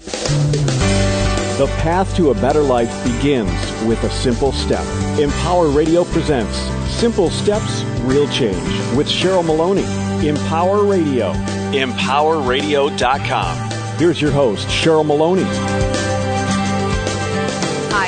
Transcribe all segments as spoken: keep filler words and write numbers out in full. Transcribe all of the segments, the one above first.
The path to a better life begins with a simple step. Empower Radio presents Simple Steps, Real Change with Cheryl Maloney. Empower Radio. empower radio dot com. Here's your host, Cheryl Maloney. Hi.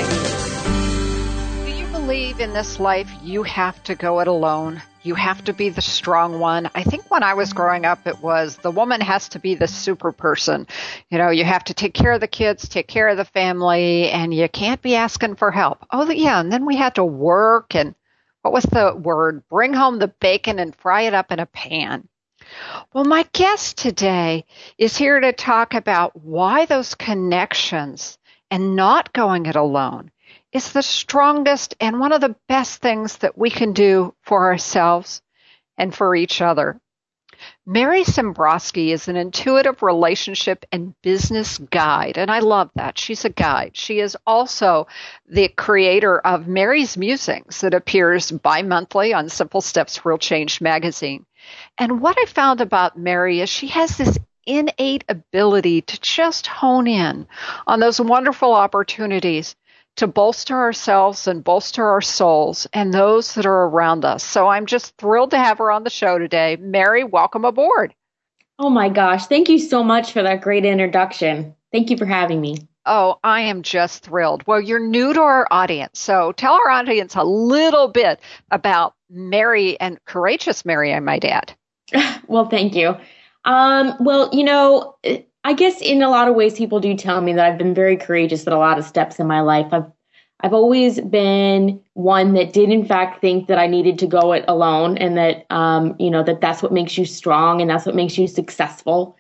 Do you believe in this life you have to go it alone? You have to be the strong one. I think when I was growing up, it was the woman has to be the super person. You know, you have to take care of the kids, take care of the family, and you can't be asking for help. Oh, yeah, and then we had to work and, what was the word? Bring home the bacon and fry it up in a pan. Well, my guest today is here to talk about why those connections and not going it alone is the strongest and one of the best things that we can do for ourselves and for each other. Mary Szymborski is an intuitive relationship and business guide, and I love that. She's a guide. She is also the creator of Mary's Musings that appears bi-monthly on Simple Steps Real Change magazine. And what I found about Mary is she has this innate ability to just hone in on those wonderful opportunities to bolster ourselves and bolster our souls and those that are around us. So I'm just thrilled to have her on the show today. Mary, welcome aboard. Oh my gosh. Thank you so much for that great introduction. Thank you for having me. Oh, I am just thrilled. Well, you're new to our audience, so tell our audience a little bit about Mary, and courageous Mary, I might add. Well, thank you. Um, well, you know, I guess in a lot of ways, people do tell me that I've been very courageous at a lot of steps in my life. I've I've always been one that did, in fact, think that I needed to go it alone, and that um, you know that that's what makes you strong and that's what makes you successful.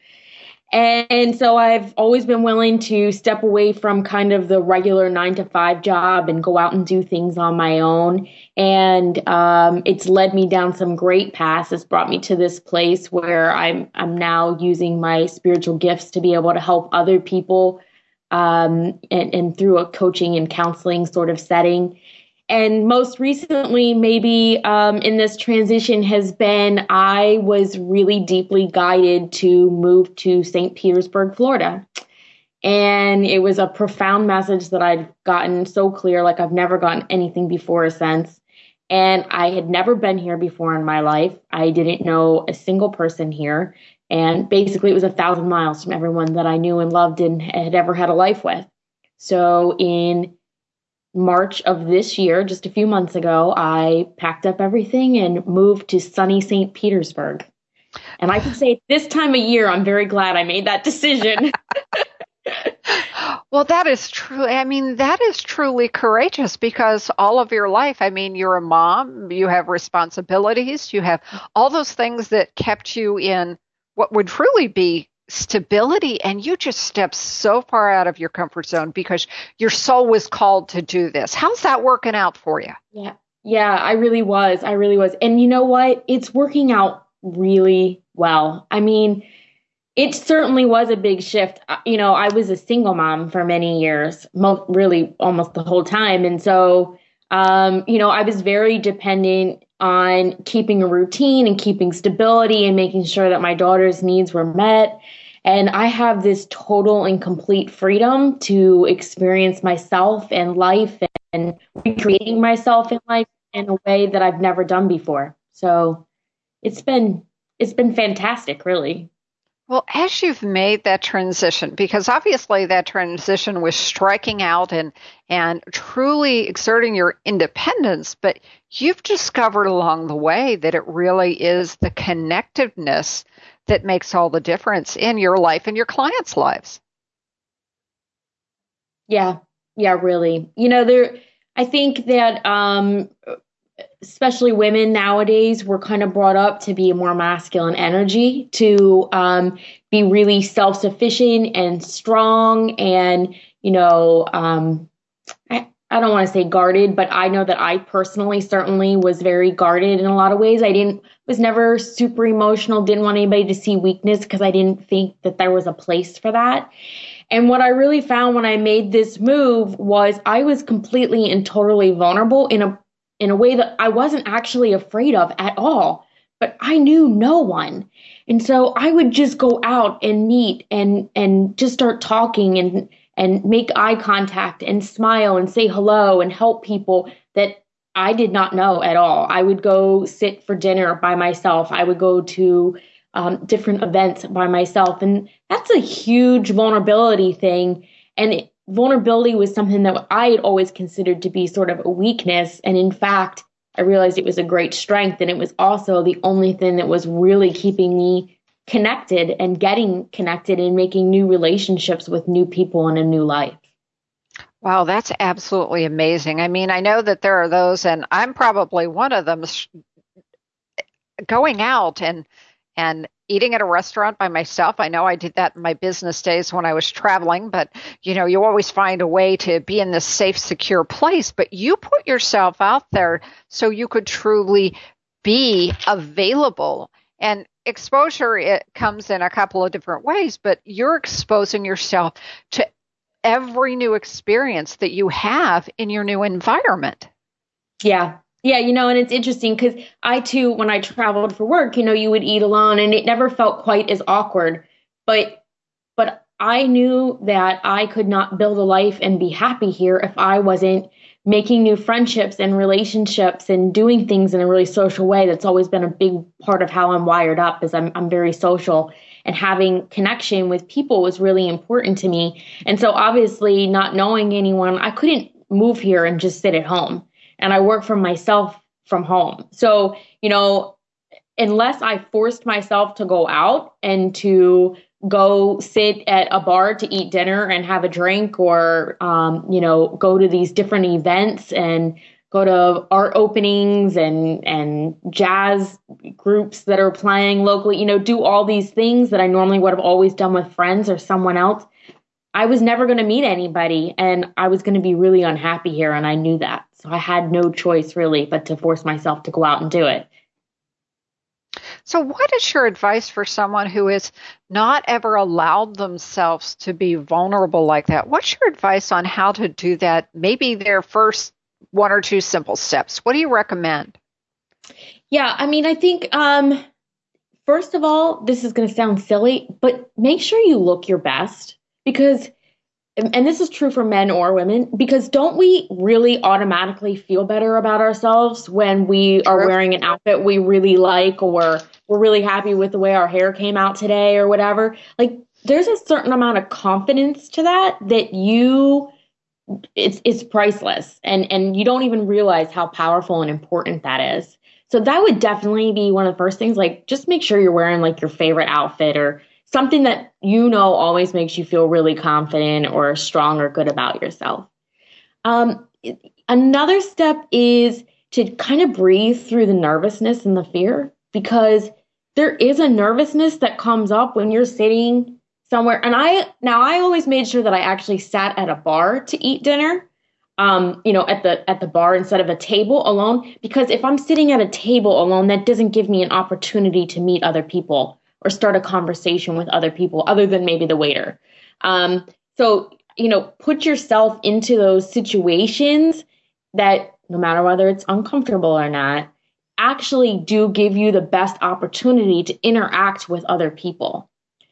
And so I've always been willing to step away from kind of the regular nine to five job and go out and do things on my own. And um, it's led me down some great paths. It's brought me to this place where I'm I'm now using my spiritual gifts to be able to help other people um, and, and through a coaching and counseling sort of setting. And most recently, maybe um, in this transition has been I was really deeply guided to move to Saint Petersburg, Florida. And it was a profound message that I'd gotten so clear, like I've never gotten anything before or since. And I had never been here before in my life. I didn't know a single person here. And basically, it was a thousand miles from everyone that I knew and loved and had ever had a life with. So in March of this year, just a few months ago, I packed up everything and moved to sunny Saint Petersburg. And I can say this time of year, I'm very glad I made that decision. Well, that is true. I mean, that is truly courageous because all of your life, I mean, you're a mom, you have responsibilities, you have all those things that kept you in what would truly be stability, and you just stepped so far out of your comfort zone because your soul was called to do this. How's that working out for you? Yeah, yeah, I really was. I really was. And you know what? It's working out really well. I mean, it certainly was a big shift. You know, I was a single mom for many years, mo- really almost the whole time. And so, um, you know, I was very dependent on keeping a routine and keeping stability and making sure that my daughter's needs were met. And I have this total and complete freedom to experience myself and life and recreating myself in life in a way that I've never done before. So it's been it's been fantastic, really. Well, as you've made that transition, because obviously that transition was striking out and and truly exerting your independence, but you've discovered along the way that it really is the connectiveness that makes all the difference in your life and your clients' lives. Yeah, yeah, really. You know, there. I think that um, especially women nowadays, we're kind of brought up to be a more masculine energy, to um, be really self-sufficient and strong and, you know, um, I, I don't want to say guarded, but I know that I personally certainly was very guarded in a lot of ways. I didn't, was never super emotional, didn't want anybody to see weakness because I didn't think that there was a place for that. And what I really found when I made this move was I was completely and totally vulnerable in a in a way that I wasn't actually afraid of at all. but I knew no one. And so I would just go out and meet and, and just start talking and, and make eye contact and smile and say hello and help people that I did not know at all. I would go sit for dinner by myself. I would go to um, different events by myself. And that's a huge vulnerability thing. And it, vulnerability was something that I had always considered to be sort of a weakness. And in fact, I realized it was a great strength. And it was also the only thing that was really keeping me connected and getting connected and making new relationships with new people in a new life. Wow, that's absolutely amazing. I mean, I know that there are those, and I'm probably one of them, going out and and eating at a restaurant by myself. I know I did that in my business days when I was traveling, but you know, you always find a way to be in this safe, secure place. But you put yourself out there so you could truly be available. And exposure, it comes in a couple of different ways, but you're exposing yourself to every new experience that you have in your new environment. Yeah. Yeah, you know, and it's interesting because I too, when I traveled for work, you know, you would eat alone and it never felt quite as awkward. But but I knew that I could not build a life and be happy here if I wasn't making new friendships and relationships and doing things in a really social way. That's always been a big part of how I'm wired up, is I'm I'm very social, and having connection with people was really important to me. And so obviously not knowing anyone, I couldn't move here and just sit at home. And I work for myself from home. So, you know, unless I forced myself to go out and to go sit at a bar to eat dinner and have a drink, or, um, you know, go to these different events and go to art openings and, and jazz groups that are playing locally, you know, do all these things that I normally would have always done with friends or someone else, I was never going to meet anybody, and I was going to be really unhappy here. And I knew that. So I had no choice really but to force myself to go out and do it. So what is your advice for someone who has not ever allowed themselves to be vulnerable like that? What's your advice on how to do that? Maybe their first one or two simple steps. What do you recommend? Yeah, I mean, I think, um, first of all, this is going to sound silly, but make sure you look your best. Because, and this is true for men or women, because don't we really automatically feel better about ourselves when we are True. wearing an outfit we really like, or we're really happy with the way our hair came out today or whatever? Like, there's a certain amount of confidence to that that you, it's it's priceless. And, and you don't even realize how powerful and important that is. So that would definitely be one of the first things. Like, just make sure you're wearing like your favorite outfit, or something that you know always makes you feel really confident or strong or good about yourself. Um, another step is to kind of breathe through the nervousness and the fear, because there is a nervousness that comes up when you're sitting somewhere. And I now I always made sure that I actually sat at a bar to eat dinner, um, you know, at the at the bar instead of a table alone, because if I'm sitting at a table alone, that doesn't give me an opportunity to meet other people or start a conversation with other people other than maybe the waiter. Um, so, you know, put yourself into those situations that, no matter whether it's uncomfortable or not, actually do give you the best opportunity to interact with other people.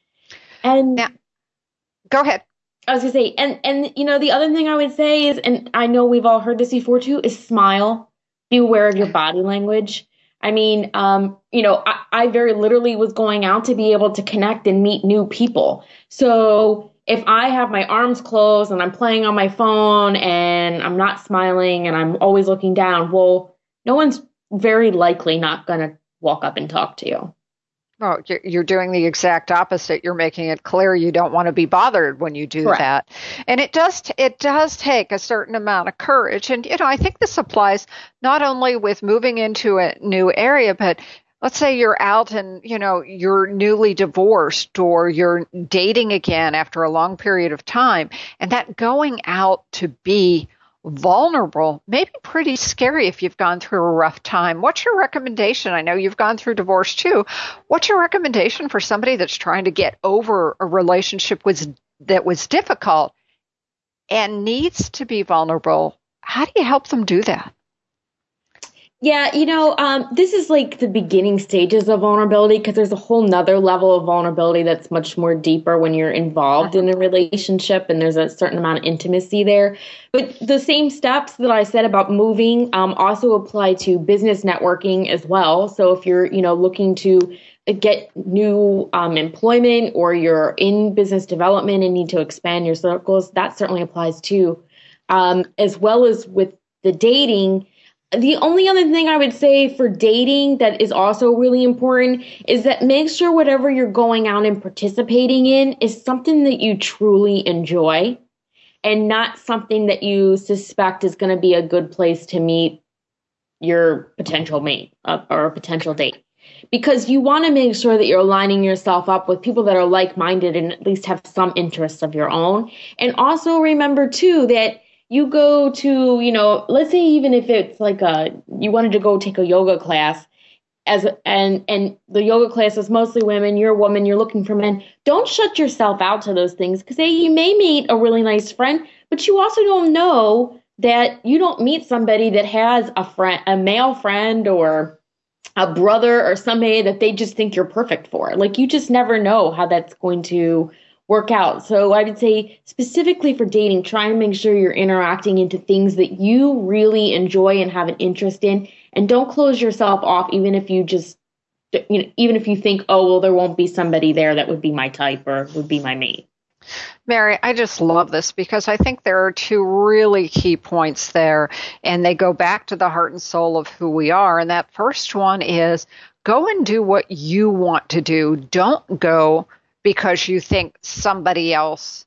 And now, go ahead. I was gonna say, and, and, you know, the other thing I would say is, and I know we've all heard this before too, is smile. Be aware of your body language. I mean, um, you know, I, I very literally was going out to be able to connect and meet new people. So if I have my arms closed and I'm playing on my phone and I'm not smiling and I'm always looking down, well, no one's very likely not going to walk up and talk to you. Oh, you're doing the exact opposite. You're making it clear you don't want to be bothered when you do Correct. that. And it does it does take a certain amount of courage. And, you know, I think this applies not only with moving into a new area, but let's say you're out and, you know, you're newly divorced or you're dating again after a long period of time. And that going out to be vulnerable may be pretty scary if you've gone through a rough time. What's your recommendation? I know you've gone through divorce too. What's your recommendation for somebody that's trying to get over a relationship was, that was difficult and needs to be vulnerable? How do you help them do that? Yeah, you know, um, this is like the beginning stages of vulnerability because there's a whole nother level of vulnerability that's much more deeper when you're involved in a relationship and there's a certain amount of intimacy there. But the same steps that I said about moving um, also apply to business networking as well. So if you're, you know, looking to get new um, employment or you're in business development and need to expand your circles, that certainly applies too. Um, as well as with the dating. The only other thing I would say for dating that is also really important is that make sure whatever you're going out and participating in is something that you truly enjoy and not something that you suspect is going to be a good place to meet your potential mate uh, or a potential date. Because you want to make sure that you're lining yourself up with people that are like-minded and at least have some interests of your own. And also remember, too, that you go to, you know, let's say even if it's like a, you wanted to go take a yoga class as and and the yoga class is mostly women, you're a woman, you're looking for men. Don't shut yourself out to those things because hey, you may meet a really nice friend, but you also don't know that you don't meet somebody that has a friend, a male friend or a brother or somebody that they just think you're perfect for. Like you just never know how that's going to work out. So I would say specifically for dating, try and make sure you're interacting into things that you really enjoy and have an interest in. And don't close yourself off, even if you just, you know, even if you think, oh, well, there won't be somebody there that would be my type or would be my mate. Mary, I just love this because I think there are two really key points there, and they go back to the heart and soul of who we are. And that first one is go and do what you want to do. Don't go because you think somebody else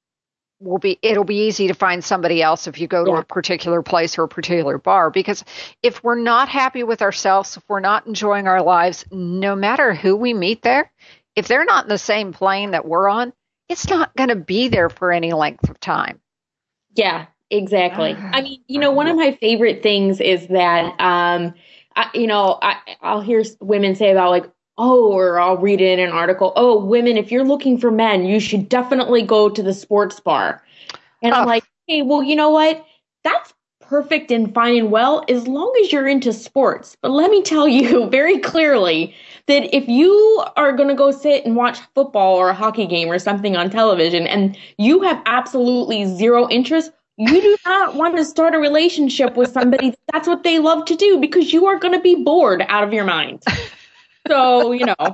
will be, it'll be easy to find somebody else if you go to yeah. a particular place or a particular bar. Because if we're not happy with ourselves, if we're not enjoying our lives, no matter who we meet there, if they're not in the same plane that we're on, it's not going to be there for any length of time. Yeah, exactly. I mean, you know, one of my favorite things is that, um, I, you know, I, I'll hear women say about like, oh, or I'll read it in an article, oh, women, if you're looking for men, you should definitely go to the sports bar. And oh. I'm like, hey, well, you know what? That's perfect and fine and well, as long as you're into sports. But let me tell you very clearly that if you are going to go sit and watch football or a hockey game or something on television and you have absolutely zero interest, you do not want to start a relationship with somebody that's what they love to do because you are going to be bored out of your mind. So, you know.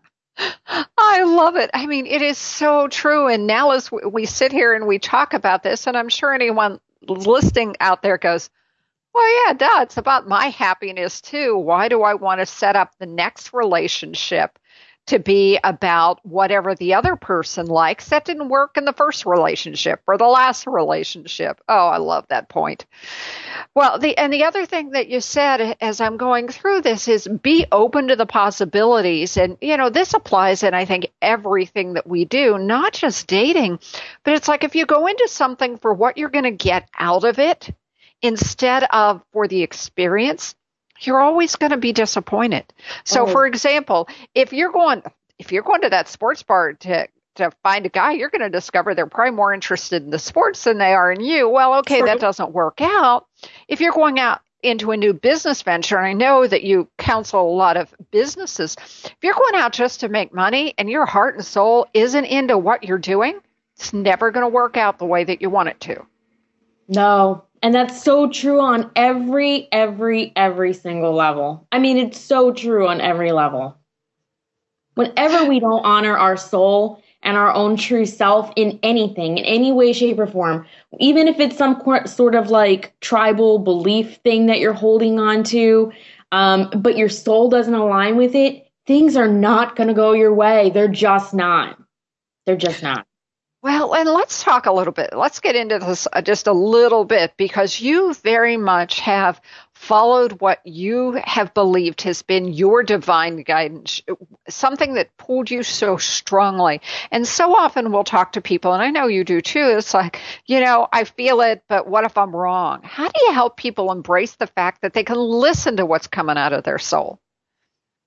I love it. I mean, it is so true. And now as we sit here and we talk about this, and I'm sure anyone listening out there goes, well, yeah, duh, it's about my happiness too. Why do I want to set up the next relationship to be about whatever the other person likes? That didn't work in the first relationship or the last relationship. Oh, I love that point. Well, the and the other thing that you said as I'm going through this is be open to the possibilities. And, you know, this applies in, I think, everything that we do, not just dating, but it's like if you go into something for what you're going to get out of it, instead of for the experience, you're always going to be disappointed. So, oh. for example, if you're going if you're going to that sports bar to to find a guy, you're going to discover they're probably more interested in the sports than they are in you. Well, okay, True. That doesn't work out. If you're going out into a new business venture, and I know that you counsel a lot of businesses, if you're going out just to make money and your heart and soul isn't into what you're doing, it's never going to work out the way that you want it to. No. And that's so true on every, every, every single level. I mean, it's so true on every level. Whenever we don't honor our soul and our own true self in anything, in any way, shape, or form, even if it's some sort of like tribal belief thing that you're holding on to, um, but your soul doesn't align with it, things are not going to go your way. They're just not. They're just not. Well, and let's talk a little bit. Let's get into this just a little bit because you very much have followed what you have believed has been your divine guidance, something that pulled you so strongly. And so often we'll talk to people, and I know you do too. It's like, you know, I feel it, but what if I'm wrong? How do you help people embrace the fact that they can listen to what's coming out of their soul?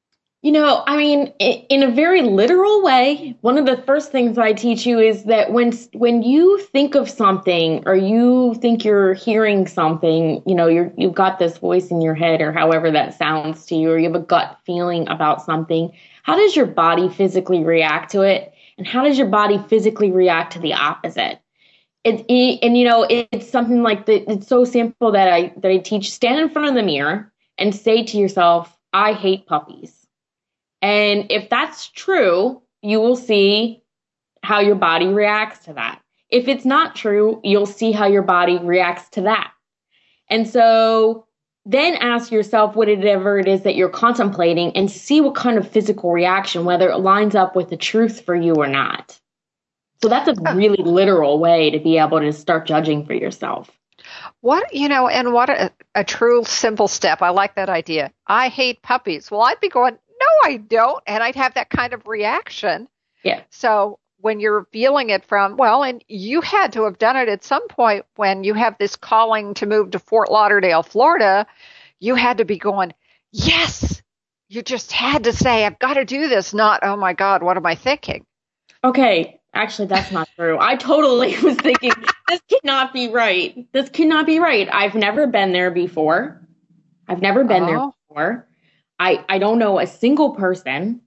You know, I mean, in a very literal way, one of the first things I teach you is that when when you think of something or you think you're hearing something, you know, you're, you've got this voice in your head or however that sounds to you, or you have a gut feeling about something, how does your body physically react to it? And how does your body physically react to the opposite? It, it, and, you know, it, it's something like that. It's so simple that I, that I teach, stand in front of the mirror and say to yourself, I hate puppies. And if that's true, you will see how your body reacts to that. If it's not true, you'll see how your body reacts to that. And so then ask yourself whatever it is that you're contemplating and see what kind of physical reaction, whether it lines up with the truth for you or not. So that's a really literal way to be able to start judging for yourself. What, you know, and what a, a true simple step. I like that idea. I hate puppies. Well, I'd be going, no, I don't. And I'd have that kind of reaction. Yeah. So when you're feeling it from, well, and you had to have done it at some point when you have this calling to move to Fort Lauderdale, Florida, you had to be going, yes, you just had to say, I've got to do this, not, oh my God, what am I thinking? Okay. Actually, that's not true. I totally was thinking, this cannot be right. This cannot be right. I've never been there before. I've never been oh. there before. I, I don't know a single person.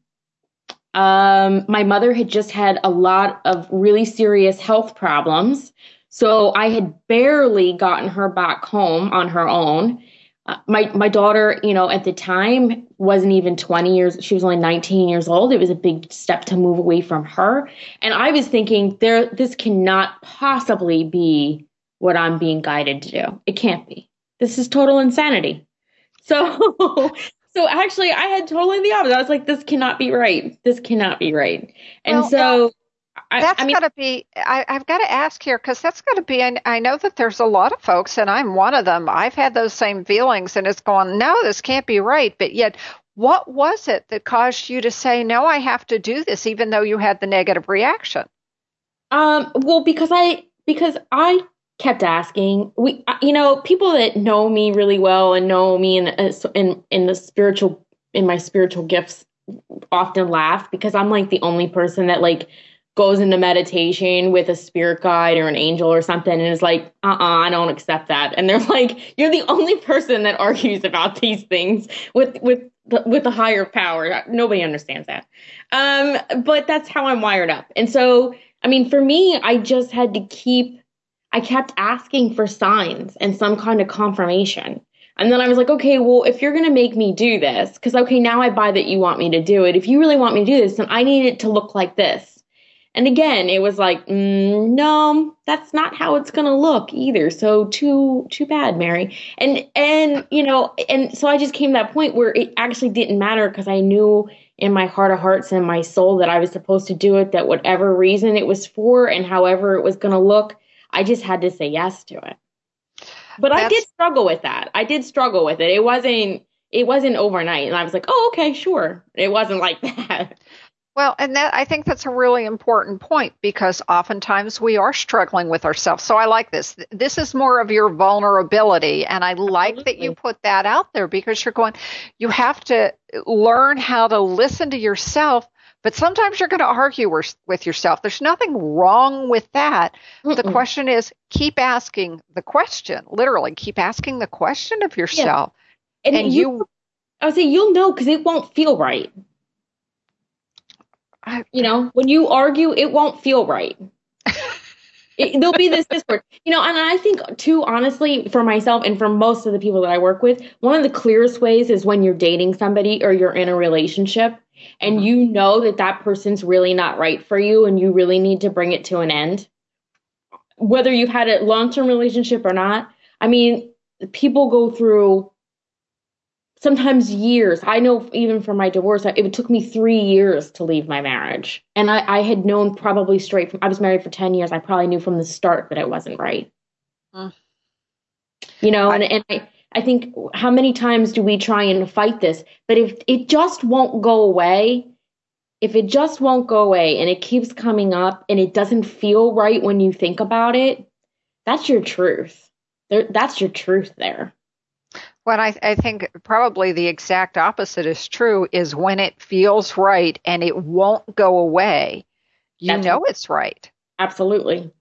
Um, my mother had just had a lot of really serious health problems. So I had barely gotten her back home on her own. Uh, my, my daughter, you know, at the time wasn't even twenty years. She was only nineteen years old. It was a big step to move away from her. And I was thinking there, this cannot possibly be what I'm being guided to do. It can't be. This is total insanity. So So actually, I had totally the opposite. I was like, this cannot be right. This cannot be right. And well, so I, that's I mean, got to be, I, I've got to ask here, because that's got to be, I, I know that there's a lot of folks, and I'm one of them. I've had those same feelings, and it's going, no, this can't be right. But yet, what was it that caused you to say, no, I have to do this, even though you had the negative reaction? Um, well, because I, because I kept asking. We, you know, people that know me really well and know me in in in the spiritual in my spiritual gifts often laugh because I'm like the only person that like goes into meditation with a spirit guide or an angel or something and is like, uh-uh, I don't accept that. And they're like, you're the only person that argues about these things with with with a higher power. Nobody understands that. Um, but that's how I'm wired up. And so, I mean, for me, I just had to keep. I kept asking for signs and some kind of confirmation. And then I was like, okay, well, if you're going to make me do this, because, okay, now I buy that you want me to do it. If you really want me to do this, then I need it to look like this. And again, it was like, mm, no, that's not how it's going to look either. So too, too bad, Mary. And, and, you know, and so I just came to that point where it actually didn't matter because I knew in my heart of hearts and my soul that I was supposed to do it, that whatever reason it was for and however it was going to look, I just had to say yes to it. But That's, I did struggle with that. I did struggle with it. It wasn't it wasn't overnight. And I was like, oh, okay, sure. It wasn't like that. Well, and that I think that's a really important point because oftentimes we are struggling with ourselves. So I like this. This is more of your vulnerability. And I like Absolutely. that you put that out there because you're going, you have to learn how to listen to yourself. But sometimes you're going to argue with yourself. There's nothing wrong with that. Mm-mm. The question is, keep asking the question, literally, keep asking the question of yourself. Yeah. And, and you, you, I would say you'll know because it won't feel right. I, you know, when you argue, it won't feel right. it, there'll be this discord. You know, and I think, too, honestly, for myself and for most of the people that I work with, one of the clearest ways is when you're dating somebody or you're in a relationship. And you know that that person's really not right for you and you really need to bring it to an end. Whether you've had a long-term relationship or not. I mean, people go through sometimes years. I know even for my divorce, it took me three years to leave my marriage. And I, I had known probably straight from, I was married for ten years. I probably knew from the start that it wasn't right. Mm. You know, and, and I... I think how many times do we try and fight this? But if it just won't go away, if it just won't go away and it keeps coming up and it doesn't feel right when you think about it, that's your truth. There, that's your truth there. Well, I, I think probably the exact opposite is true, is when it feels right and it won't go away, you That's know it's right. absolutely,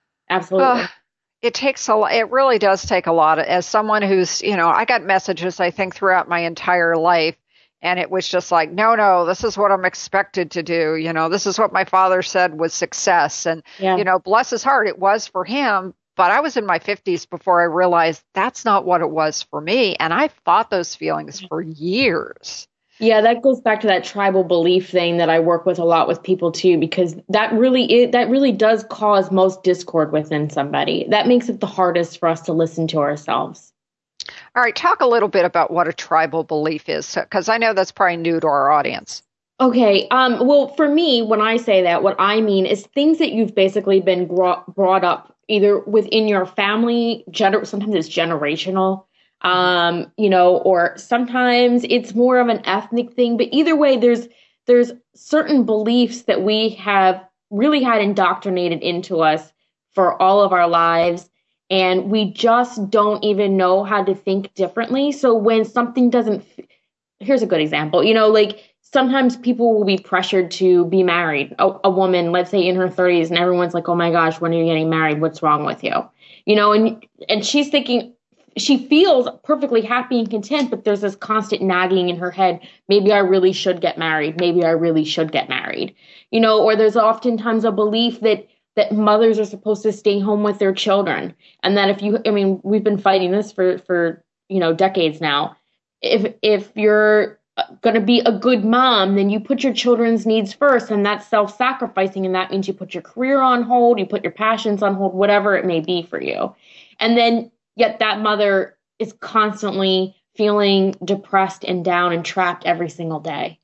Uh, absolutely. it takes a lot, it really does take a lot. As someone who's, you know, I got messages, I think, throughout my entire life, and it was just like, no, no, this is what I'm expected to do. You know, this is what my father said was success. And, you Yeah. know, bless his heart, it was for him. But I was in my fifties before I realized that's not what it was for me. And I fought those feelings for years. Yeah, that goes back to that tribal belief thing that I work with a lot with people too, because that really is, that really does cause most discord within somebody. That makes it the hardest for us to listen to ourselves. All right, talk a little bit about what a tribal belief is, because I know that's probably new to our audience. Okay. Um, well, for me, when I say that, what I mean is things that you've basically been brought, brought up either within your family, gener- sometimes it's generational, um, you know, or sometimes it's more of an ethnic thing. But either way, there's there's certain beliefs that we have really had indoctrinated into us for all of our lives, and we just don't even know how to think differently. So when something doesn't, here's a good example, you know, like sometimes people will be pressured to be married. A, a woman, let's say in her thirties, and everyone's like, "Oh my gosh, when are you getting married? What's wrong with you?" You know, and and she's thinking she feels perfectly happy and content, but there's this constant nagging in her head. Maybe I really should get married. Maybe I really should get married. You know, or there's oftentimes a belief that that mothers are supposed to stay home with their children, and that if you, I mean, we've been fighting this for for you know decades now. If if you're going to be a good mom, then you put your children's needs first, and that's self-sacrificing, and that means you put your career on hold, you put your passions on hold, whatever it may be for you. And then yet that mother is constantly feeling depressed and down and trapped every single day.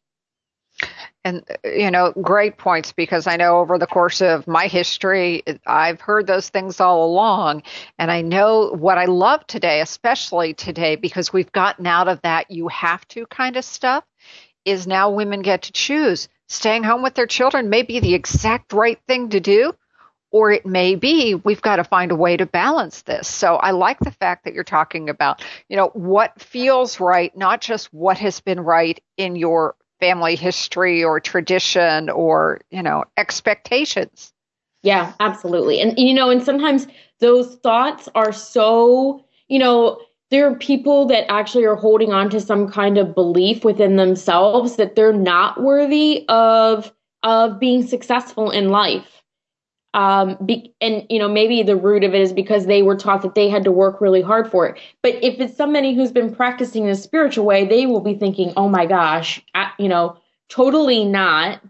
And, you know, great points, because I know over the course of my history, I've heard those things all along. And I know what I love today, especially today, because we've gotten out of that you have to kind of stuff, is now women get to choose. Staying home with their children may be the exact right thing to do, or it may be we've got to find a way to balance this. So I like the fact that you're talking about, you know, what feels right, not just what has been right in your family history or tradition or, you know, expectations. Yeah, absolutely. And, you know, and sometimes those thoughts are so, you know, there are people that actually are holding on to some kind of belief within themselves that they're not worthy of, of being successful in life. Um, be, and, you know, maybe the root of it is because they were taught that they had to work really hard for it. But if it's somebody who's been practicing in a spiritual way, they will be thinking, oh my gosh, I, you know, totally not.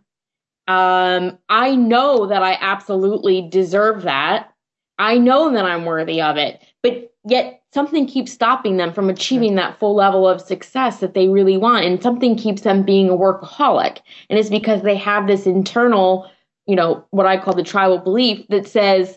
Um, I know that I absolutely deserve that. I know that I'm worthy of it, but yet something keeps stopping them from achieving that full level of success that they really want. And something keeps them being a workaholic. And it's because they have this internal, you know, what I call the tribal belief that says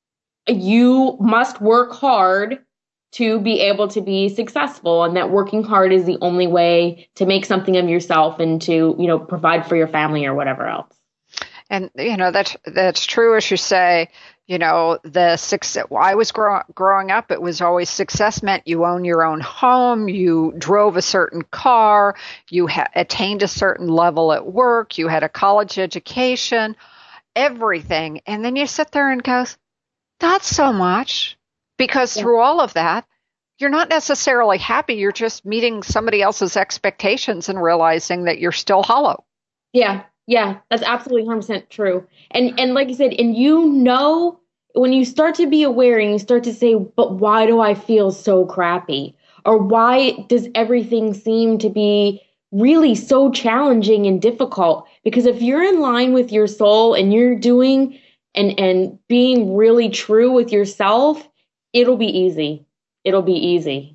you must work hard to be able to be successful, and that working hard is the only way to make something of yourself and to, you know, provide for your family or whatever else. And, you know, that's, that's true, as you say. You know, the success, I was grow, growing up, it was always success meant you own your own home, you drove a certain car, you ha- attained a certain level at work, you had a college education, everything. And then you sit there and go, not so much, because Yeah. through all of that, you're not necessarily happy. You're just meeting somebody else's expectations and realizing that you're still hollow. Yeah. Yeah, that's absolutely one hundred percent true. And and like you said, and you know, when you start to be aware and you start to say, but why do I feel so crappy? Or why does everything seem to be really so challenging and difficult? Because if you're in line with your soul and you're doing and and being really true with yourself, it'll be easy. It'll be easy.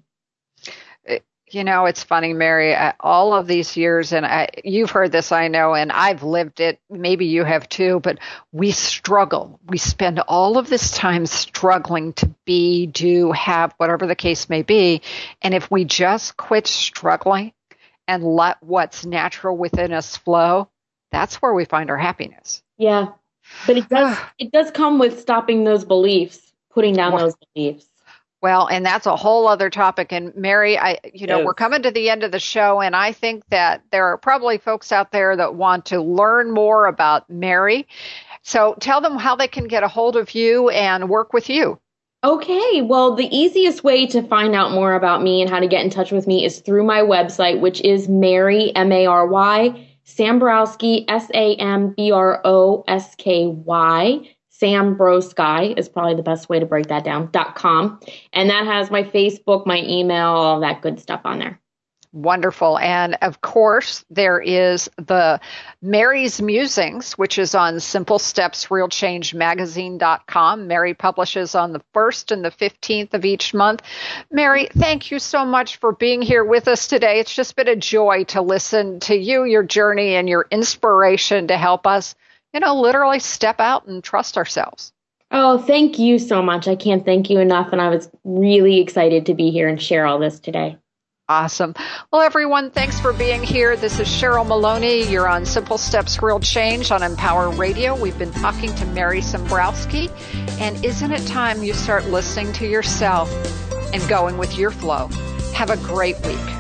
You know, it's funny, Mary, uh, all of these years, and I, you've heard this, I know, and I've lived it. Maybe you have too, but we struggle. We spend all of this time struggling to be, do, have, whatever the case may be. And if we just quit struggling and let what's natural within us flow, that's where we find our happiness. Yeah. But it does it does come with stopping those beliefs, putting down those beliefs. Well, and that's a whole other topic. And Mary, I, you know, Yes. we're coming to the end of the show, and I think that there are probably folks out there that want to learn more about Mary. So tell them how they can get a hold of you and work with you. Okay, well, the easiest way to find out more about me and how to get in touch with me is through my website, which is Mary, M A R Y, Sambrowski, S A M B R O S K Y. Sambrowski is probably the best way to break that down, dot com. And that has my Facebook, my email, all that good stuff on there. Wonderful. And of course, there is the Mary's Musings, which is on simple steps real change magazine dot com. Mary publishes on the first and the fifteenth of each month. Mary, thank you so much for being here with us today. It's just been a joy to listen to you, your journey, and your inspiration to help us, you know, literally step out and trust ourselves. Oh, thank you so much. I can't thank you enough. And I was really excited to be here and share all this today. Awesome. Well, everyone, thanks for being here. This is Cheryl Maloney. You're on Simple Steps Real Change on Empower Radio. We've been talking to Mary Sambrowski. And isn't it time you start listening to yourself and going with your flow? Have a great week.